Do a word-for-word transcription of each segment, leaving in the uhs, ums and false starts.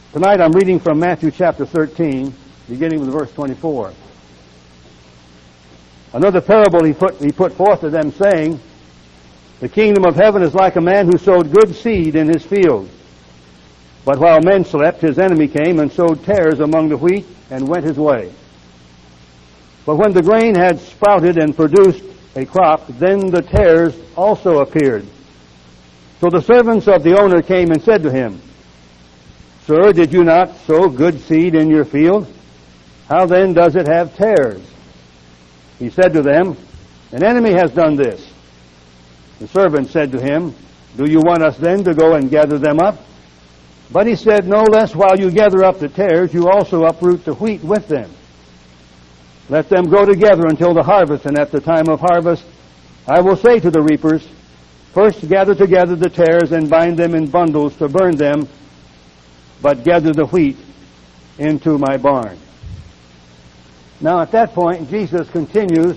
Tonight I'm reading from Matthew chapter thirteen, beginning with verse twenty-four. Another parable he put, he put forth to them, saying, "The kingdom of heaven is like a man who sowed good seed in his field. But while men slept, his enemy came and sowed tares among the wheat and went his way. But when the grain had sprouted and produced a crop, then the tares also appeared. So the servants of the owner came and said to him, 'Sir, did you not sow good seed in your field? How then does it have tares?' He said to them, 'An enemy has done this.' The servant said to him, 'Do you want us then to go and gather them up?' But he said, 'No, lest while you gather up the tares, you also uproot the wheat with them. Let them grow together until the harvest, and at the time of harvest I will say to the reapers, First gather together the tares and bind them in bundles to burn them, but gather the wheat into my barn.'" Now at that point, Jesus continues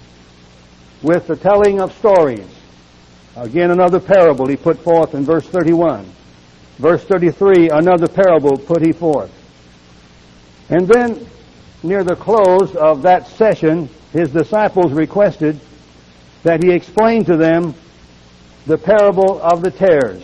with the telling of stories. Again, another parable he put forth in verse thirty-one. Verse thirty-three, another parable put he forth. And then, near the close of that session, his disciples requested that he explain to them the parable of the tares.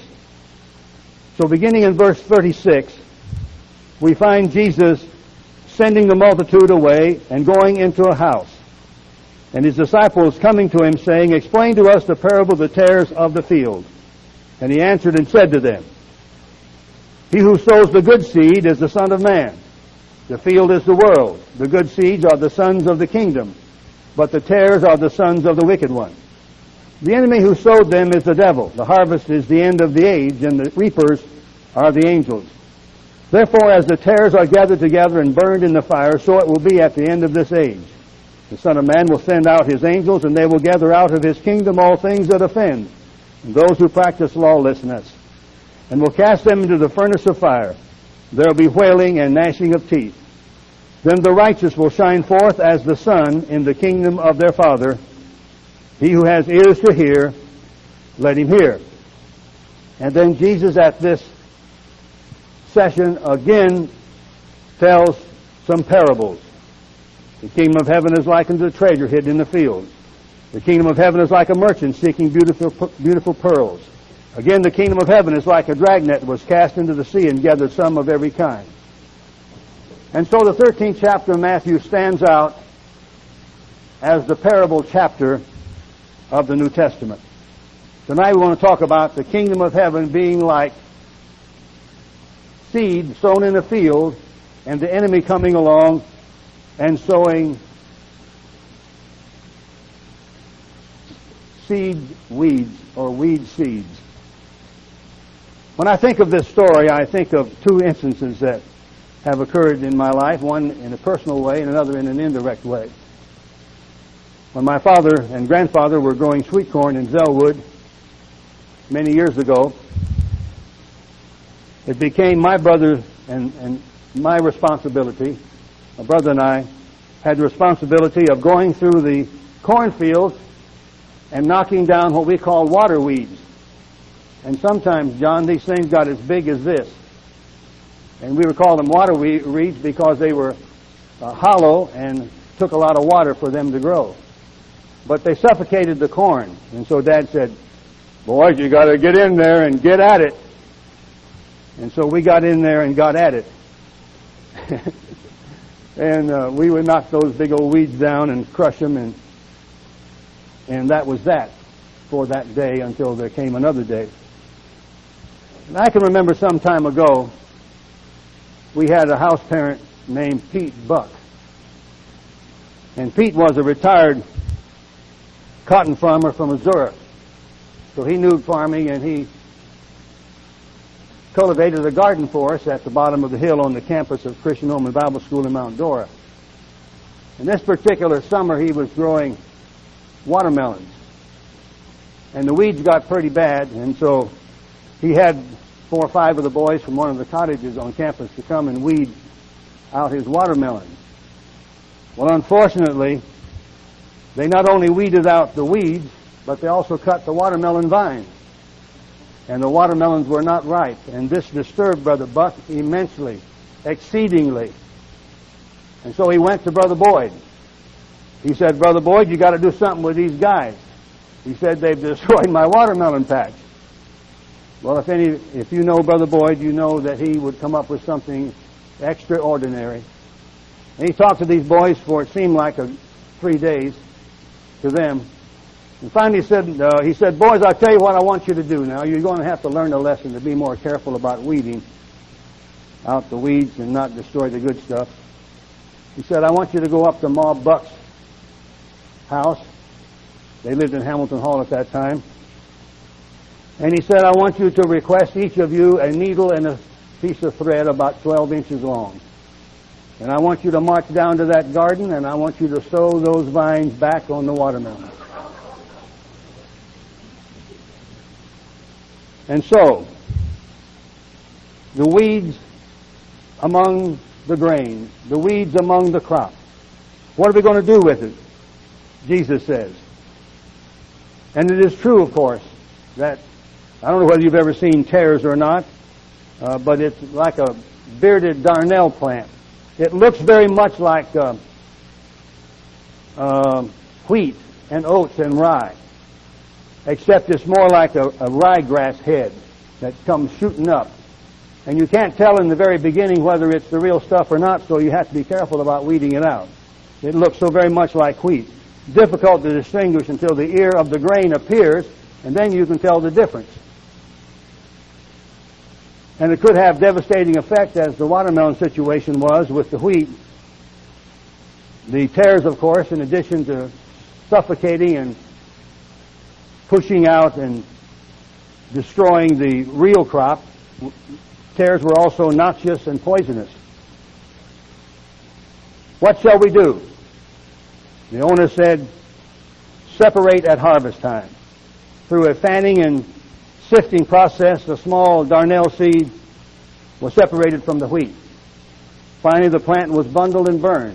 So beginning in verse thirty-six, we find Jesus sending the multitude away and going into a house. And his disciples coming to him, saying, "Explain to us the parable of the tares of the field." And he answered and said to them, "He who sows the good seed is the Son of Man. The field is the world. The good seeds are the sons of the kingdom, but the tares are the sons of the wicked one. The enemy who sowed them is the devil. The harvest is the end of the age, and the reapers are the angels. Therefore, as the tares are gathered together and burned in the fire, so it will be at the end of this age. The Son of Man will send out his angels, and they will gather out of his kingdom all things that offend, and those who practice lawlessness, and will cast them into the furnace of fire. There will be wailing and gnashing of teeth. Then the righteous will shine forth as the sun in the kingdom of their Father. He who has ears to hear, let him hear." And then Jesus at this session again tells some parables. The kingdom of heaven is likened to a treasure hidden in the field. The kingdom of heaven is like a merchant seeking beautiful, beautiful pearls. Again, the kingdom of heaven is like a dragnet that was cast into the sea and gathered some of every kind. And so the thirteenth chapter of Matthew stands out as the parable chapter of the New Testament. Tonight we want to talk about the kingdom of heaven being like seed sown in a field, and the enemy coming along and sowing seed weeds or weed seeds. When I think of this story, I think of two instances that have occurred in my life, one in a personal way and another in an indirect way. When my father and grandfather were growing sweet corn in Zellwood many years ago, it became my brother and, and my responsibility. My brother and I had the responsibility of going through the cornfields and knocking down what we call water weeds. And sometimes, John, these things got as big as this. And we would call them water weeds because they were uh, hollow and took a lot of water for them to grow. But they suffocated the corn. And so Dad said, "Boys, you got to get in there and get at it." And so we got in there and got at it. and uh, we would knock those big old weeds down and crush them. And, and that was that for that day until there came another day. And I can remember some time ago, we had a house parent named Pete Buck. And Pete was a retired cotton farmer from Missouri. So he knew farming, and he cultivated a garden for us at the bottom of the hill on the campus of Christian Home and Bible School in Mount Dora. And this particular summer, he was growing watermelons. And the weeds got pretty bad, and so he had four or five of the boys from one of the cottages on campus to come and weed out his watermelons. Well, unfortunately, they not only weeded out the weeds, but they also cut the watermelon vines. and the watermelons were not ripe. And this disturbed Brother Buck immensely, exceedingly. And so he went to Brother Boyd. He said, Brother Boyd, you got to do something with these guys. He said, they've destroyed my watermelon patch. Well, if any, if you know Brother Boyd, you know that he would come up with something extraordinary. And he talked to these boys for, it seemed like, a, three days to them. And finally he said, uh, he said, boys, I'll tell you what I want you to do now. You're going to have to learn a lesson to be more careful about weeding out the weeds and not destroy the good stuff. He said, I want you to go up to Ma Buck's house. They lived in Hamilton Hall at that time. And he said, I want you to request each of you a needle and a piece of thread about twelve inches long. And I want you to march down to that garden, and I want you to sow those vines back on the watermelon. And so, the weeds among the grain, the weeds among the crop. What are we going to do with it? Jesus says. And it is true, of course, that I don't know whether you've ever seen tares or not, uh, but it's like a bearded darnel plant. It looks very much like uh, uh, wheat and oats and rye, except it's more like a, a ryegrass head that comes shooting up. And you can't tell in the very beginning whether it's the real stuff or not, so you have to be careful about weeding it out. It looks so very much like wheat. Difficult to distinguish until the ear of the grain appears, and then you can tell the difference. And it could have devastating effect, as the watermelon situation was with the wheat. The tares, of course, in addition to suffocating and pushing out and destroying the real crop, tares were also noxious and poisonous. What shall we do? The owner said, separate at harvest time. Through a fanning and sifting process, the small darnel seed was separated from the wheat. Finally, the plant was bundled and burned.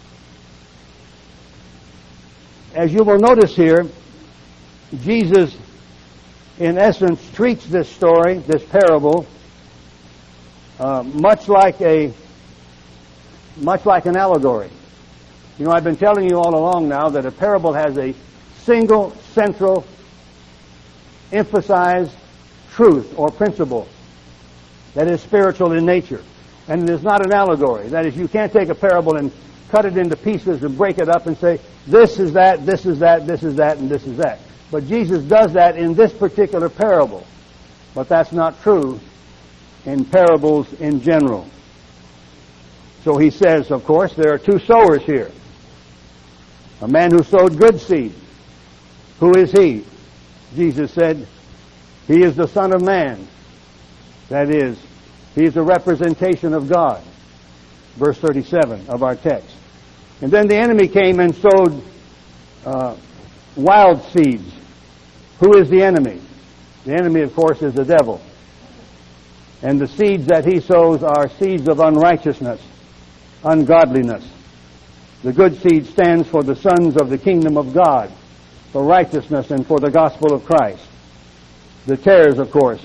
As you will notice here, Jesus, in essence, treats this story, this parable, uh, much like a, much like an allegory. You know, I've been telling you all along now that a parable has a single, central, emphasized truth or principle that is spiritual in nature. And it is not an allegory. That is, you can't take a parable and cut it into pieces and break it up and say, this is that, this is that, this is that, and this is that. But Jesus does that in this particular parable. But that's not true in parables in general. So he says, of course, there are two sowers here. A man who sowed good seed. Who is he? Jesus said, he is the Son of Man. That is, he is a representation of God. Verse thirty-seven of our text. And then the enemy came and sowed uh, wild seeds. Who is the enemy? The enemy, of course, is the devil. And the seeds that he sows are seeds of unrighteousness, ungodliness. The good seed stands for the sons of the kingdom of God, for righteousness and for the gospel of Christ. The tares, of course,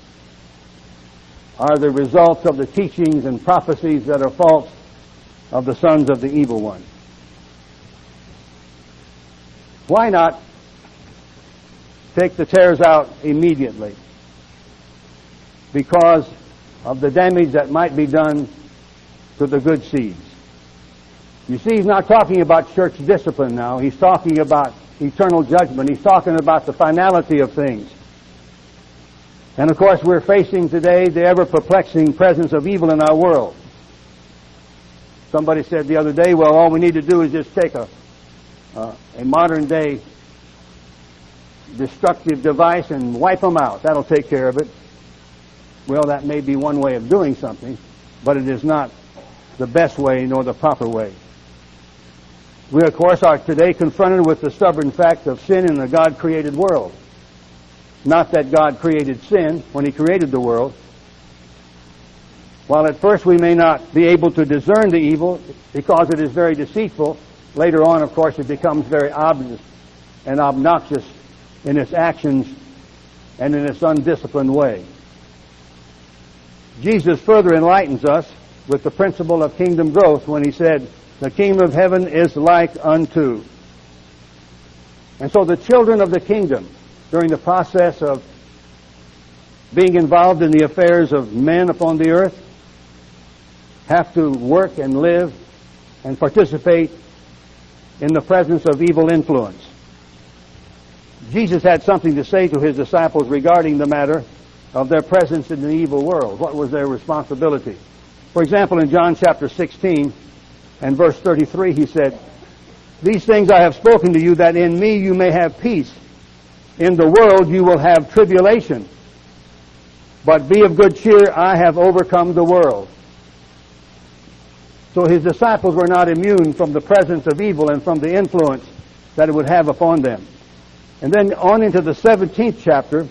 are the results of the teachings and prophecies that are false of the sons of the evil one. Why not take the tares out immediately? Because of the damage that might be done to the good seeds. You see, he's not talking about church discipline now. He's talking about eternal judgment. He's talking about the finality of things. And of course, we're facing today the ever-perplexing presence of evil in our world. Somebody said the other day, well, all we need to do is just take a, uh, a modern-day destructive device and wipe them out. That'll take care of it. Well, that may be one way of doing something, but it is not the best way nor the proper way. We, of course, are today confronted with the stubborn fact of sin in the God-created world. Not that God created sin when He created the world. While at first we may not be able to discern the evil because it is very deceitful, later on, of course, it becomes very obvious and obnoxious in its actions and in its undisciplined way. Jesus further enlightens us with the principle of kingdom growth when he said, the kingdom of heaven is like unto. And so the children of the kingdom, during the process of being involved in the affairs of men upon the earth, have to work and live and participate in the presence of evil influence. Jesus had something to say to his disciples regarding the matter of their presence in the evil world. What was their responsibility? For example, in John chapter sixteen and verse thirty-three, he said, these things I have spoken to you, that in me you may have peace. In the world you will have tribulation. But be of good cheer, I have overcome the world. So his disciples were not immune from the presence of evil and from the influence that it would have upon them. And then on into the seventeenth chapter,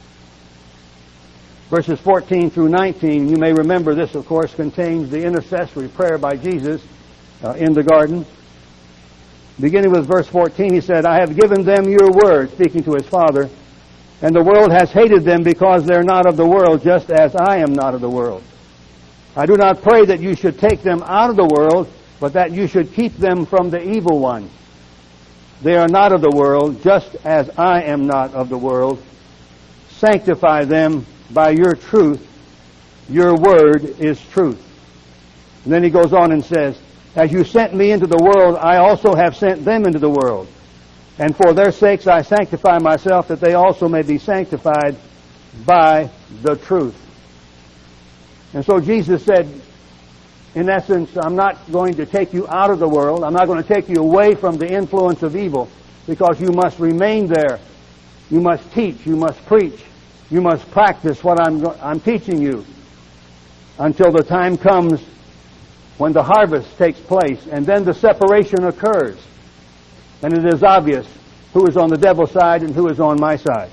verses fourteen through nineteen, you may remember this, of course, contains the intercessory prayer by Jesus uh, in the garden. Beginning with verse fourteen, he said, I have given them your word, speaking to his Father, and the world has hated them because they're not of the world, just as I am not of the world. I do not pray that you should take them out of the world, but that you should keep them from the evil one. They are not of the world, just as I am not of the world. Sanctify them by your truth. Your word is truth. And then he goes on and says, as you sent me into the world, I also have sent them into the world. And for their sakes I sanctify myself, that they also may be sanctified by the truth. And so Jesus said, in essence, I'm not going to take you out of the world. I'm not going to take you away from the influence of evil, because you must remain there. You must teach. You must preach. You must practice what I'm, I'm teaching you until the time comes when the harvest takes place, and then the separation occurs. And it is obvious who is on the devil's side and who is on my side.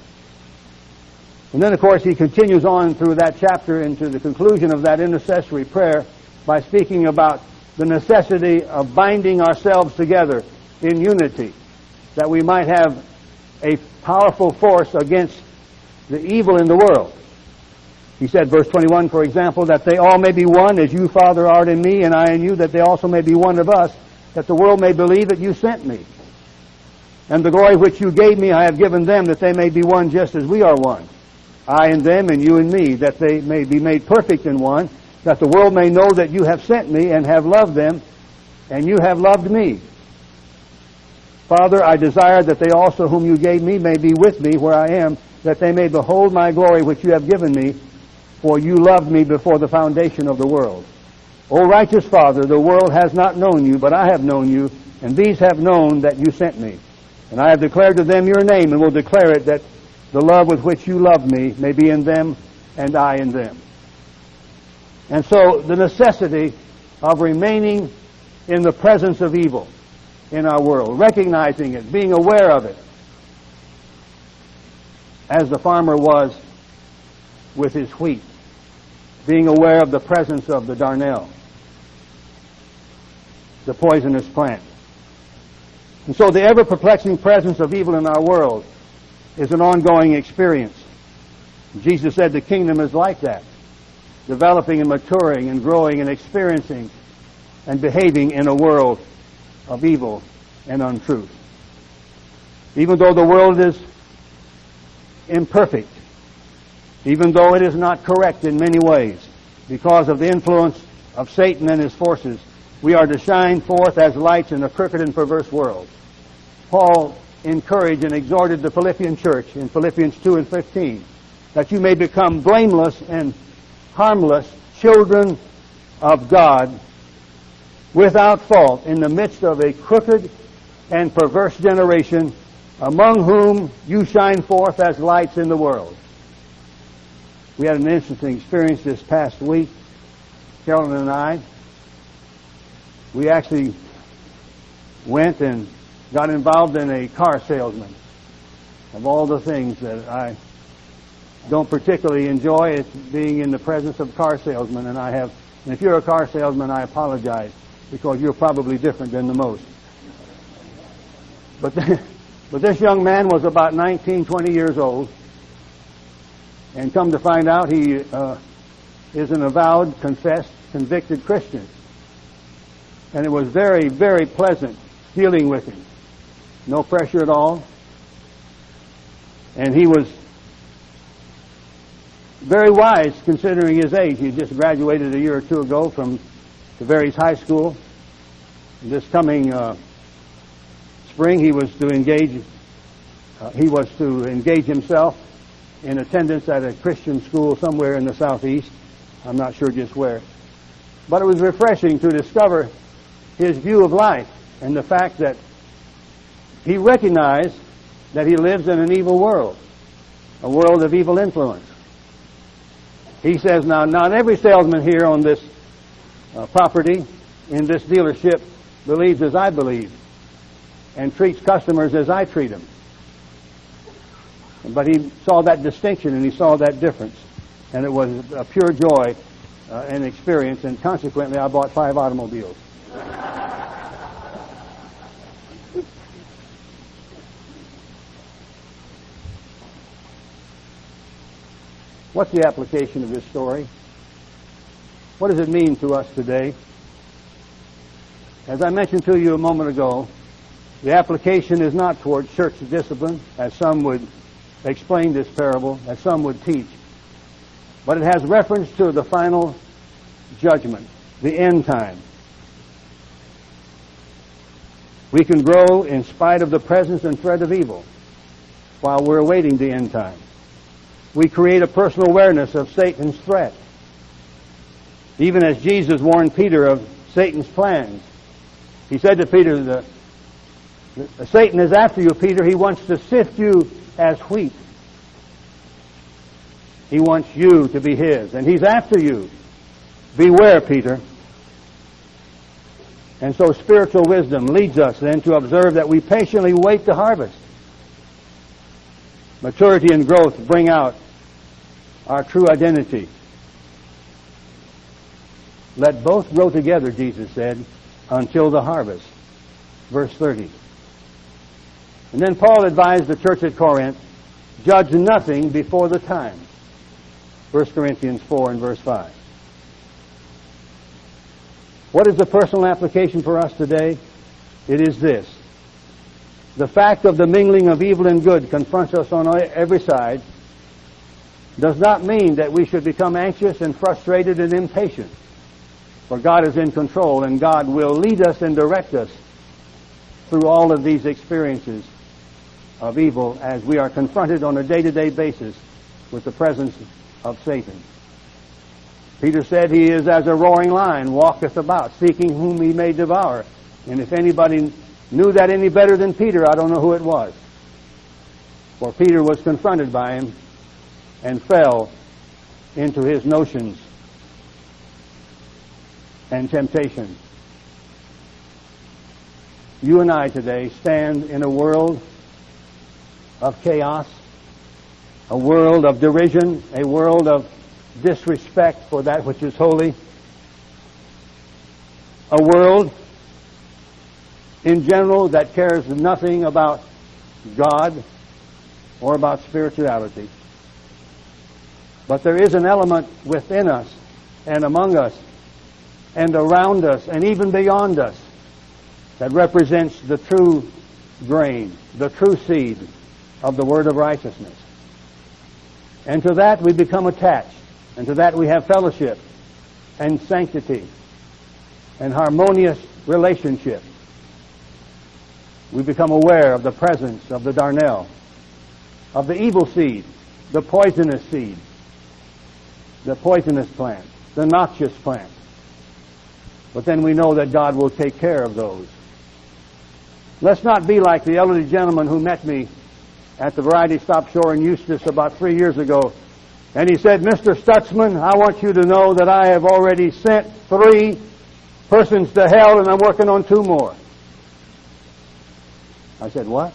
And then, of course, he continues on through that chapter into the conclusion of that intercessory prayer by speaking about the necessity of binding ourselves together in unity, that we might have a powerful force against the evil in the world. He said, verse twenty-one, for example, that they all may be one, as you, Father, art in me, and I in you, that they also may be one of us, that the world may believe that you sent me. And the glory which you gave me I have given them, that they may be one just as we are one. I in them, and you in me, that they may be made perfect in one, that the world may know that you have sent me and have loved them, and you have loved me. Father, I desire that they also whom you gave me may be with me where I am, that they may behold my glory which you have given me, for you loved me before the foundation of the world. O righteous Father, the world has not known you, but I have known you, and these have known that you sent me. And I have declared to them your name, and will declare it, that the love with which you loved me may be in them, and I in them. And so the necessity of remaining in the presence of evil in our world, recognizing it, being aware of it, as the farmer was with his wheat, being aware of the presence of the darnel, the poisonous plant. And so the ever-perplexing presence of evil in our world is an ongoing experience. Jesus said the kingdom is like that, developing and maturing and growing and experiencing and behaving in a world of evil and untruth. Even though the world is imperfect, even though it is not correct in many ways, because of the influence of Satan and his forces, we are to shine forth as lights in a crooked and perverse world. Paul encouraged and exhorted the Philippian church in Philippians two and fifteen, that you may become blameless and harmless children of God, without fault, in the midst of a crooked and perverse generation, among whom you shine forth as lights in the world. We had an interesting experience this past week, Carolyn and I. We actually went and got involved in a car salesman. Of all the things that I don't particularly enjoy, it's being in the presence of car salesmen. And I have, and if you're a car salesman, I apologize, because you're probably different than the most. But, but this young man was about nineteen, twenty years old, And come to find out, he uh, is an avowed, confessed, convicted Christian. And it was very, very pleasant dealing with him. No pressure at all. And he was very wise considering his age. He just graduated a year or two ago from Tavares High School. This coming uh, spring, he was to engage. Uh, he was to engage himself in attendance at a Christian school somewhere in the southeast. I'm not sure just where. But it was refreshing to discover his view of life and the fact that he recognized that he lives in an evil world, a world of evil influence. He says, now, not every salesman here on this uh, property, in this dealership, believes as I believe and treats customers as I treat them. But he saw that distinction and he saw that difference. And it was a pure joy uh, and experience, and consequently I bought five automobiles. What's the application of this story? What does it mean to us today? As I mentioned to you a moment ago, the application is not toward church discipline, as some would explain this parable, as some would teach, but it has reference to the final judgment, the end time. We can grow in spite of the presence and threat of evil while we're awaiting the end time. We create a personal awareness of Satan's threat. Even as Jesus warned Peter of Satan's plans. He said to Peter, the, the, Satan is after you, Peter. He wants to sift you as wheat. He wants you to be his, and he's after you. Beware, Peter. And so spiritual wisdom leads us then to observe that we patiently wait the harvest. Maturity and growth bring out our true identity. Let both grow together, Jesus said, until the harvest. Verse thirty. And then Paul advised the church at Corinth, judge nothing before the time. First Corinthians four and verse five. What is the personal application for us today? It is this. The fact of the mingling of evil and good confronts us on every side, does not mean that we should become anxious and frustrated and impatient. For God is in control, and God will lead us and direct us through all of these experiences of evil as we are confronted on a day-to-day basis with the presence of Satan. Peter said, he is as a roaring lion, walketh about, seeking whom he may devour. And if anybody knew that any better than Peter, I don't know who it was. For Peter was confronted by him and fell into his notions and temptation. You and I today stand in a world of chaos, a world of derision, a world of disrespect for that which is holy, a world in general that cares nothing about God or about spirituality. But there is an element within us and among us and around us and even beyond us that represents the true grain, the true seed of the word of righteousness. And to that we become attached, and to that we have fellowship and sanctity and harmonious relationship. We become aware of the presence of the darnel, of the evil seed, the poisonous seed, the poisonous plant, the noxious plant. But then we know that God will take care of those. Let's not be like the elderly gentleman who met me at the Variety Stop Shore in Eustis about three years ago. And he said, Mister Stutzman, I want you to know that I have already sent three persons to hell and I'm working on two more. I said, what?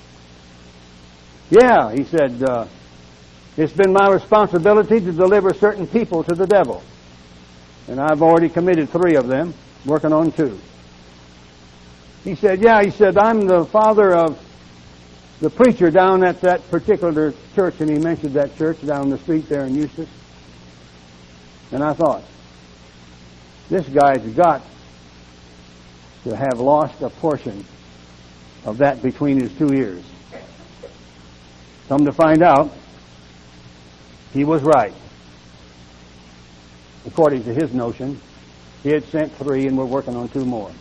Yeah, he said, uh, it's been my responsibility to deliver certain people to the devil. And I've already committed three of them, working on two. He said, yeah, he said, I'm the father of the preacher down at that particular church, and he mentioned that church down the street there in Eustis. And I thought, this guy's got to have lost a portion of that between his two ears. Come to find out, he was right. According to his notion, he had sent three and we're working on two more.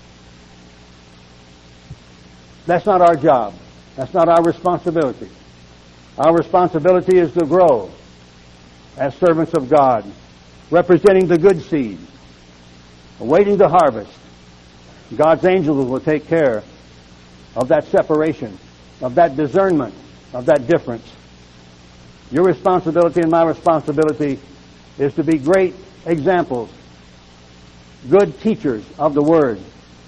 That's not our job. That's not our responsibility. Our responsibility is to grow as servants of God, representing the good seed, awaiting the harvest. God's angels will take care of that separation, of that discernment, of that difference. Your responsibility and my responsibility is to be great examples, good teachers of the Word,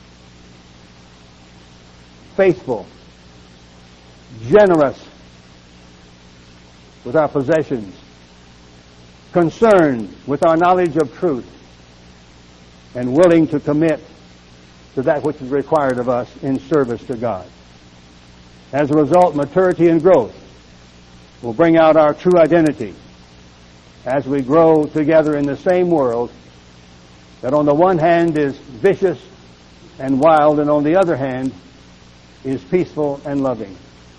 faithful, generous with our possessions, concerned with our knowledge of truth, and willing to commit to that which is required of us in service to God. As a result, maturity and growth will bring out our true identity as we grow together in the same world that on the one hand is vicious and wild, and on the other hand is peaceful and loving.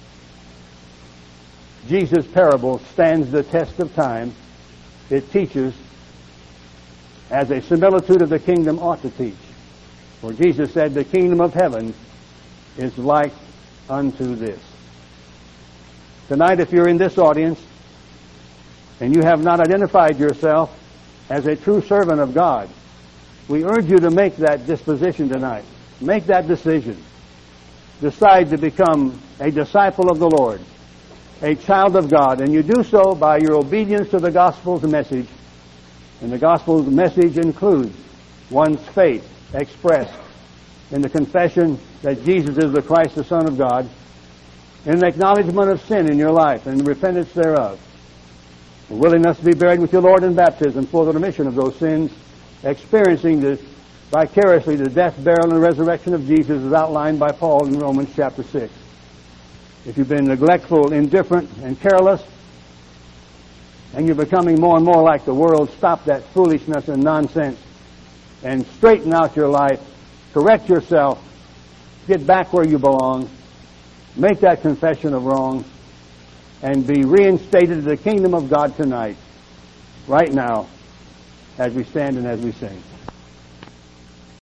Jesus' parable stands the test of time. It teaches as a similitude of the kingdom ought to teach. For Jesus said, the kingdom of heaven is like unto this. Tonight, if you're in this audience and you have not identified yourself as a true servant of God, we urge you to make that disposition tonight. Make that decision. Decide to become a disciple of the Lord, a child of God, and you do so by your obedience to the gospel's message. And the gospel's message includes one's faith expressed in the confession that Jesus is the Christ, the Son of God, in an acknowledgement of sin in your life and repentance thereof, a willingness to be buried with your Lord in baptism for the remission of those sins, experiencing the, vicariously the death, burial, and resurrection of Jesus as outlined by Paul in Romans chapter six. If you've been neglectful, indifferent, and careless, and you're becoming more and more like the world, stop that foolishness and nonsense and straighten out your life, correct yourself, get back where you belong, make that confession of wrong, and be reinstated to the kingdom of God tonight, right now, as we stand and as we sing.